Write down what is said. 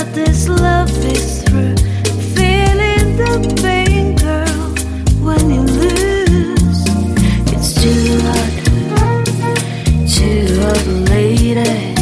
what this love is through. Feeling the pain, girl, when you lose. It's too hot, lady.